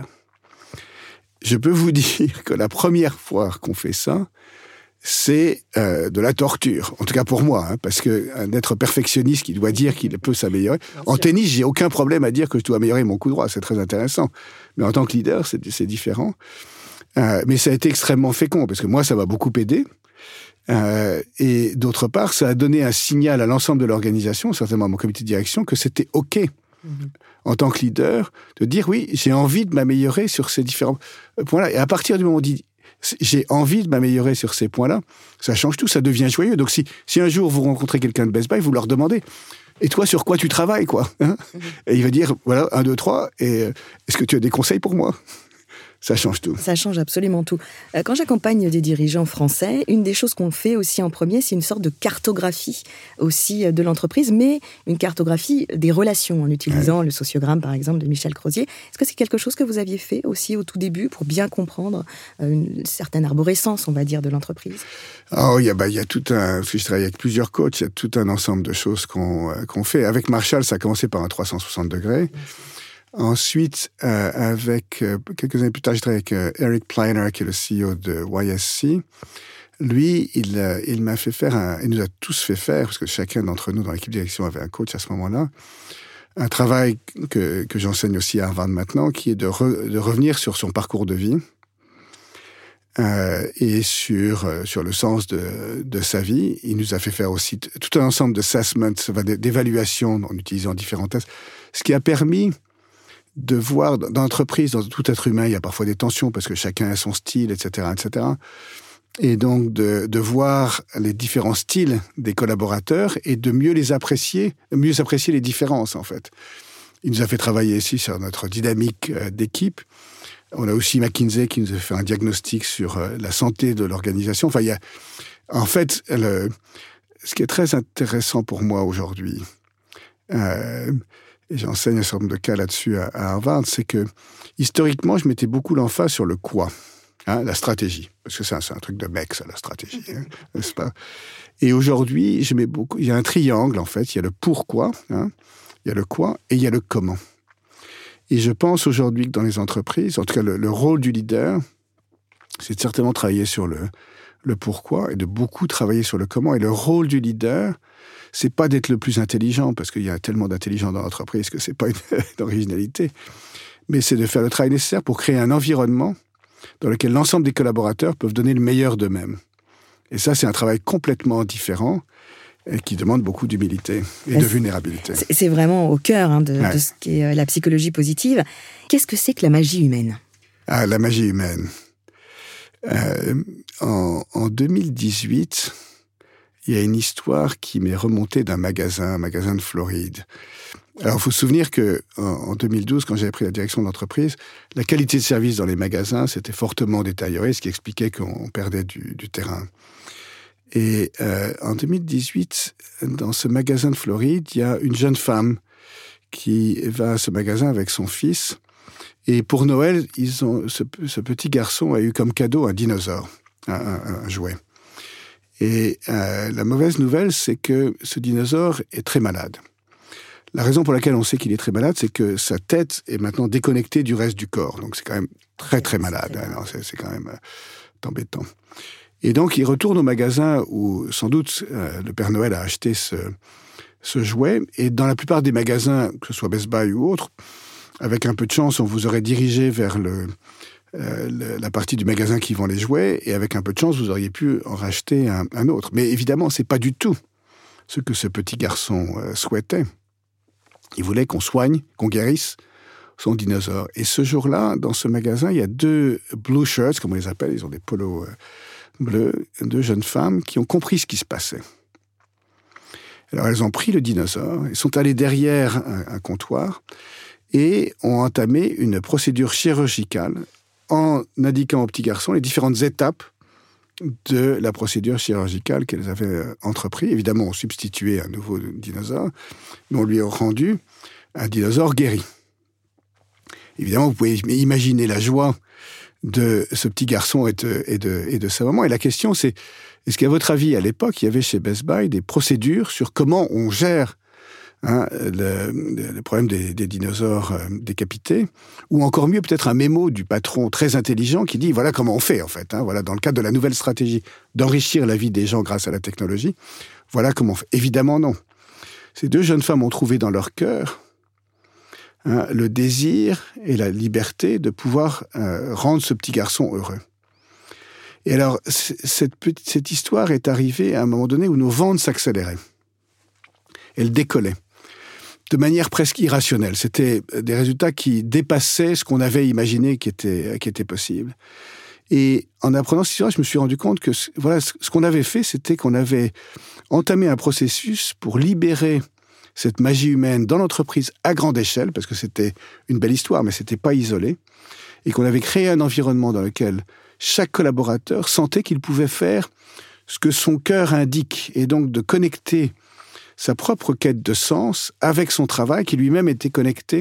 Je peux vous dire que la première fois qu'on fait ça, c'est euh, de la torture. En tout cas pour moi, hein, parce qu'un être perfectionniste qui doit dire qu'il peut s'améliorer. En tennis, j'ai aucun problème à dire que je dois améliorer mon coup droit, c'est très intéressant. Mais en tant que leader, c'est, c'est différent. Euh, mais ça a été extrêmement fécond, parce que moi, ça m'a beaucoup aidé. Euh, et d'autre part, ça a donné un signal à l'ensemble de l'organisation, certainement à mon comité de direction, que c'était OK, mmh. en tant que leader, de dire oui, j'ai envie de m'améliorer sur ces différents points-là. Et à partir du moment où on dit j'ai envie de m'améliorer sur ces points-là, ça change tout, ça devient joyeux. Donc si, si un jour vous rencontrez quelqu'un de Best Buy, vous leur demandez et toi, sur quoi tu travailles, quoi, hein? mmh. Et il va dire voilà, un, deux, trois, et euh, est-ce que tu as des conseils pour moi? Ça change tout. Ça change absolument tout. Quand j'accompagne des dirigeants français, une des choses qu'on fait aussi en premier, c'est une sorte de cartographie aussi de l'entreprise, mais une cartographie des relations, en utilisant ouais. le sociogramme, par exemple, de Michel Crozier. Est-ce que c'est quelque chose que vous aviez fait aussi au tout début pour bien comprendre une certaine arborescence, on va dire, de l'entreprise? Oh, il y a, bah, il y a tout un... Je travaille avec plusieurs coachs, il y a tout un ensemble de choses qu'on, euh, qu'on fait. Avec Marshall, ça a commencé par un trois cent soixante degrés. Merci. Ensuite, euh, avec euh, quelques années plus tard, j'ai travaillé avec euh, Eric Pleiner, qui est le C E O de Y S C. Lui, il, euh, il m'a fait faire, un, il nous a tous fait faire, parce que chacun d'entre nous dans l'équipe de direction avait un coach à ce moment-là, un travail que, que j'enseigne aussi à Harvard maintenant, qui est de, re, de revenir sur son parcours de vie, euh, et sur, euh, sur le sens de, de sa vie. Il nous a fait faire aussi t- tout un ensemble d'assessments, d'évaluations en utilisant différents tests, ce qui a permis de voir dans l'entreprise, dans tout être humain, il y a parfois des tensions parce que chacun a son style, et cetera, et cetera. Et donc de, de voir les différents styles des collaborateurs et de mieux les apprécier, de mieux apprécier les différences en fait. Il nous a fait travailler ici sur notre dynamique d'équipe. On a aussi McKinsey qui nous a fait un diagnostic sur la santé de l'organisation. Enfin, il y a, en fait, le, ce qui est très intéressant pour moi aujourd'hui, euh, et j'enseigne un certain nombre de cas là-dessus à, à Harvard, c'est que historiquement, je mettais beaucoup l'emphase sur le quoi, hein, la stratégie, parce que ça, c'est un truc de mec, ça, la stratégie, hein, n'est-ce pas? Et aujourd'hui, je mets beaucoup. Il y a un triangle en fait. Il y a le pourquoi, hein, il y a le quoi et il y a le comment. Et je pense aujourd'hui que dans les entreprises, en tout cas, le, le rôle du leader, c'est de certainement travailler sur le le pourquoi et de beaucoup travailler sur le comment. Et le rôle du leader, c'est pas d'être le plus intelligent, parce qu'il y a tellement d'intelligents dans l'entreprise que c'est pas une, une originalité, mais c'est de faire le travail nécessaire pour créer un environnement dans lequel l'ensemble des collaborateurs peuvent donner le meilleur d'eux-mêmes. Et ça, c'est un travail complètement différent et qui demande beaucoup d'humilité et de vulnérabilité. C'est, c'est vraiment au cœur hein, de, ouais. de ce qu'est la psychologie positive. Qu'est-ce que c'est que la magie humaine ? Ah, la magie humaine. Euh, en, en deux mille dix-huit, il y a une histoire qui m'est remontée d'un magasin, un magasin de Floride. Alors, il faut se souvenir que en, en deux mille douze, quand j'avais pris la direction de l'entreprise, la qualité de service dans les magasins s'était fortement détériorée, ce qui expliquait qu'on perdait du, du terrain. Et euh, en deux mille dix-huit, dans ce magasin de Floride, il y a une jeune femme qui va à ce magasin avec son fils. Et pour Noël, ils ont, ce, ce petit garçon a eu comme cadeau un dinosaure, un, un, un jouet. Et euh, la mauvaise nouvelle, c'est que ce dinosaure est très malade. La raison pour laquelle on sait qu'il est très malade, c'est que sa tête est maintenant déconnectée du reste du corps. Donc c'est quand même très très malade. Alors, c'est, c'est quand même euh, embêtant. Et donc il retourne au magasin où sans doute euh, le Père Noël a acheté ce, ce jouet. Et dans la plupart des magasins, que ce soit Best Buy ou autre, avec un peu de chance, on vous aurait dirigé vers le, euh, le, la partie du magasin qui vend les jouets, et avec un peu de chance, vous auriez pu en racheter un, un autre. Mais évidemment, c'est pas du tout ce que ce petit garçon euh, souhaitait. Il voulait qu'on soigne, qu'on guérisse son dinosaure. Et ce jour-là, dans ce magasin, il y a deux blue shirts, comme on les appelle, ils ont des polos euh, bleus, deux jeunes femmes qui ont compris ce qui se passait. Alors, elles ont pris le dinosaure, elles sont allées derrière un, un comptoir, et ont entamé une procédure chirurgicale en indiquant au petit garçon les différentes étapes de la procédure chirurgicale qu'elles avaient entreprise. Évidemment, on substituait un nouveau dinosaure, mais on lui a rendu un dinosaure guéri. Évidemment, vous pouvez imaginer la joie de ce petit garçon et de, et de, et de sa maman. Et la question, c'est, est-ce qu'à votre avis, à l'époque, il y avait chez Best Buy des procédures sur comment on gère Hein, le, le problème des, des dinosaures euh, décapités, ou encore mieux peut-être un mémo du patron très intelligent qui dit voilà comment on fait en fait, hein, voilà dans le cadre de la nouvelle stratégie d'enrichir la vie des gens grâce à la technologie, voilà comment on fait. Évidemment non. Ces deux jeunes femmes ont trouvé dans leur cœur hein, le désir et la liberté de pouvoir euh, rendre ce petit garçon heureux. Et alors cette, petite, cette histoire est arrivée à un moment donné où nos ventes s'accéléraient. Elles décollaient. De manière presque irrationnelle. C'était des résultats qui dépassaient ce qu'on avait imaginé qui était, qui était possible. Et en apprenant cette histoire, je me suis rendu compte que voilà, ce qu'on avait fait, c'était qu'on avait entamé un processus pour libérer cette magie humaine dans l'entreprise à grande échelle, parce que c'était une belle histoire, mais c'était pas isolé, et qu'on avait créé un environnement dans lequel chaque collaborateur sentait qu'il pouvait faire ce que son cœur indique, et donc de connecter sa propre quête de sens avec son travail qui lui-même était connecté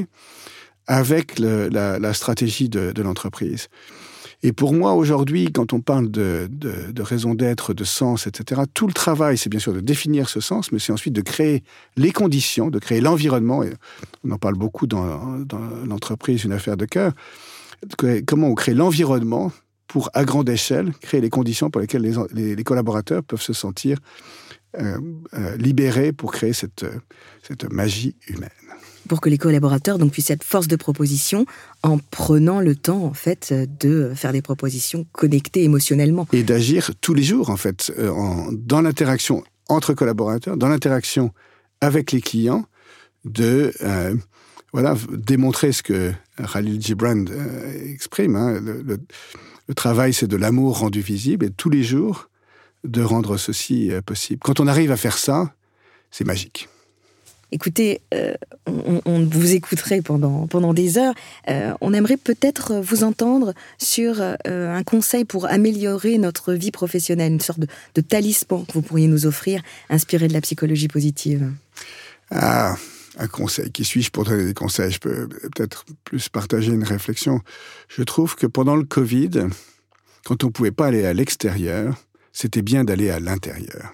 avec le, la, la stratégie de, de l'entreprise. Et pour moi, aujourd'hui, quand on parle de, de, de raison d'être, de sens, et cetera, tout le travail, c'est bien sûr de définir ce sens, mais c'est ensuite de créer les conditions, de créer l'environnement, et on en parle beaucoup dans, dans l'entreprise, une affaire de cœur, comment on crée l'environnement pour, à grande échelle, créer les conditions pour lesquelles les, les, les collaborateurs peuvent se sentir Euh, euh, libérés pour créer cette, cette magie humaine. pour que les collaborateurs donc, puissent être force de proposition en prenant le temps, en fait, de faire des propositions connectées émotionnellement. Et d'agir tous les jours, en fait, euh, en, dans l'interaction entre collaborateurs, dans l'interaction avec les clients, de euh, voilà, démontrer ce que Khalil Gibran euh, exprime. Hein, le, le, le travail, c'est de l'amour rendu visible, et tous les jours, de rendre ceci euh, possible. Quand on arrive à faire ça, c'est magique. Écoutez, euh, on, on vous écouterait pendant, pendant des heures. Euh, on aimerait peut-être vous entendre sur euh, un conseil pour améliorer notre vie professionnelle, une sorte de, de talisman que vous pourriez nous offrir, inspiré de la psychologie positive. Ah, un conseil. Qui suis-je pour donner des conseils? Je peux peut-être plus partager une réflexion. Je trouve que pendant le Covid, quand on ne pouvait pas aller à l'extérieur, c'était bien d'aller à l'intérieur.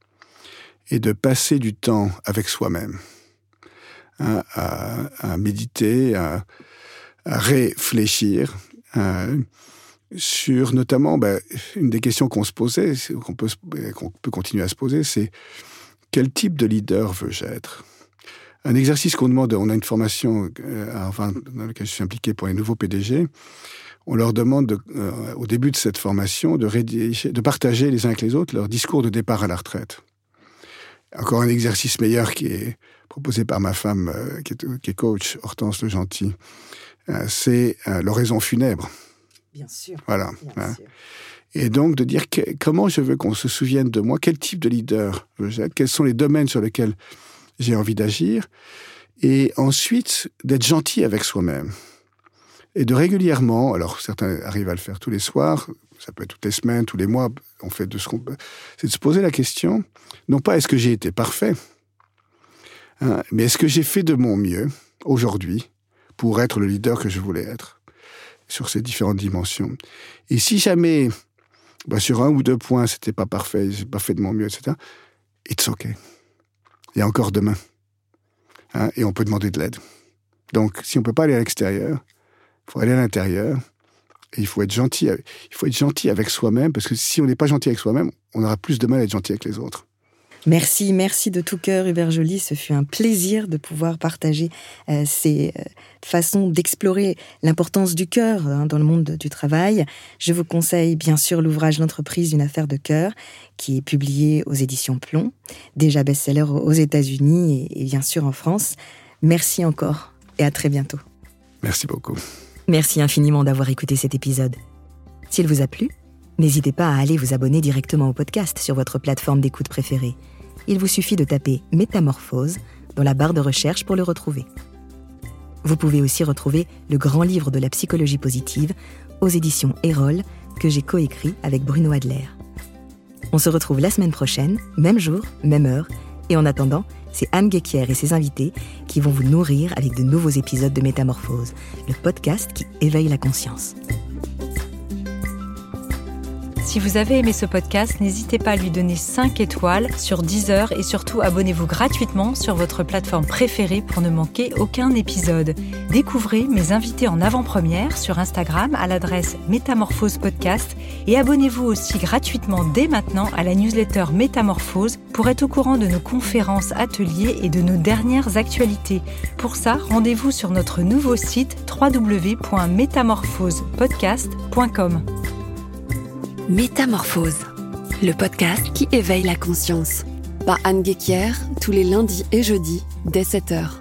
Et de passer du temps avec soi-même, hein, à, à méditer, à, à réfléchir à, sur notamment ben, une des questions qu'on se posait, qu'on peut, qu'on peut continuer à se poser, c'est quel type de leader veux-je être? Un exercice qu'on demande, on a une formation euh, enfin, dans laquelle je suis impliqué pour les nouveaux P D G, on leur demande de, euh, au début de cette formation de, rédiger, de partager les uns avec les autres leur discours de départ à la retraite. Encore un exercice meilleur qui est proposé par ma femme, euh, qui, est, qui est coach, Hortense Le Gentil. Euh, c'est euh, l'oraison funèbre. Bien sûr. Voilà. Bien hein. sûr. Et donc de dire que, comment je veux qu'on se souvienne de moi, quel type de leader veux-je être, quels sont les domaines sur lesquels j'ai envie d'agir, et ensuite d'être gentil avec soi-même. Et de régulièrement, alors certains arrivent à le faire tous les soirs, ça peut être toutes les semaines, tous les mois, on fait de ce qu'on peut. C'est de se poser la question, non pas est-ce que j'ai été parfait, hein, mais est-ce que j'ai fait de mon mieux aujourd'hui pour être le leader que je voulais être sur ces différentes dimensions. Et si jamais, bah, sur un ou deux points, c'était pas parfait, j'ai pas fait de mon mieux, et cetera, it's okay. Il y a encore demain. Hein, et on peut demander de l'aide. Donc, si on peut pas aller à l'extérieur, il faut aller à l'intérieur. Et il faut être gentil, il faut être gentil avec soi-même, parce que si on n'est pas gentil avec soi-même, on aura plus de mal à être gentil avec les autres. Merci, merci de tout cœur, Hubert Joly. Ce fut un plaisir de pouvoir partager euh, ces euh, façons d'explorer l'importance du cœur hein, dans le monde du travail. Je vous conseille bien sûr l'ouvrage L'entreprise, une affaire de cœur, qui est publié aux éditions Plomb, déjà best-seller aux États-Unis et, et bien sûr en France. Merci encore et à très bientôt. Merci beaucoup. Merci infiniment d'avoir écouté cet épisode. S'il vous a plu, n'hésitez pas à aller vous abonner directement au podcast sur votre plateforme d'écoute préférée. Il vous suffit de taper « Métamorphose » dans la barre de recherche pour le retrouver. Vous pouvez aussi retrouver le grand livre de la psychologie positive aux éditions Erol que j'ai coécrit avec Bruno Adler. On se retrouve la semaine prochaine, même jour, même heure, et en attendant, c'est Anne Guéquier et ses invités qui vont vous nourrir avec de nouveaux épisodes de Métamorphose, le podcast qui éveille la conscience. Si vous avez aimé ce podcast, n'hésitez pas à lui donner cinq étoiles sur Deezer et surtout abonnez-vous gratuitement sur votre plateforme préférée pour ne manquer aucun épisode. Découvrez mes invités en avant-première sur Instagram à l'adresse Métamorphose Podcast et abonnez-vous aussi gratuitement dès maintenant à la newsletter Métamorphose pour être au courant de nos conférences, ateliers et de nos dernières actualités. Pour ça, rendez-vous sur notre nouveau site w w w point métamorphose podcast point com. Métamorphose, le podcast qui éveille la conscience. Par Anne Guéquier, tous les lundis et jeudis, dès sept heures.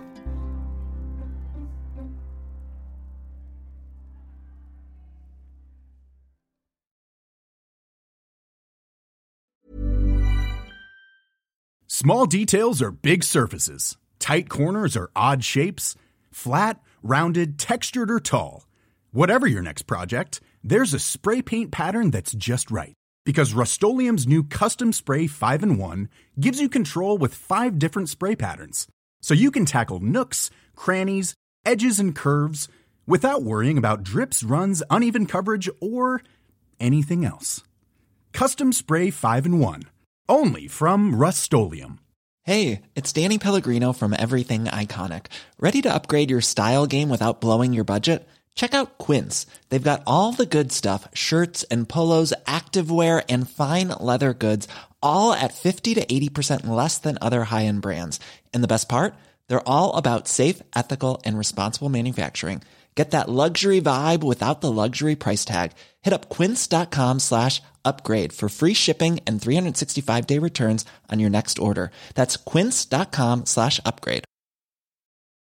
Small details are big surfaces. Tight corners are odd shapes. Flat, rounded, textured, or tall. Whatever your next project, there's a spray paint pattern that's just right. Because Rust-Oleum's new Custom Spray five in one gives you control with five different spray patterns. So you can tackle nooks, crannies, edges, and curves without worrying about drips, runs, uneven coverage, or anything else. Custom Spray five in one. Only from Rust-Oleum. Hey, it's Danny Pellegrino from Everything Iconic. Ready to upgrade your style game without blowing your budget? Check out Quince. They've got all the good stuff, shirts and polos, activewear, and fine leather goods, all at fifty to eighty percent less than other high-end brands. And the best part? They're all about safe, ethical, and responsible manufacturing. Get that luxury vibe without the luxury price tag. Hit up quince.com slash upgrade for free shipping and three sixty-five day returns on your next order. That's quince.com slash upgrade.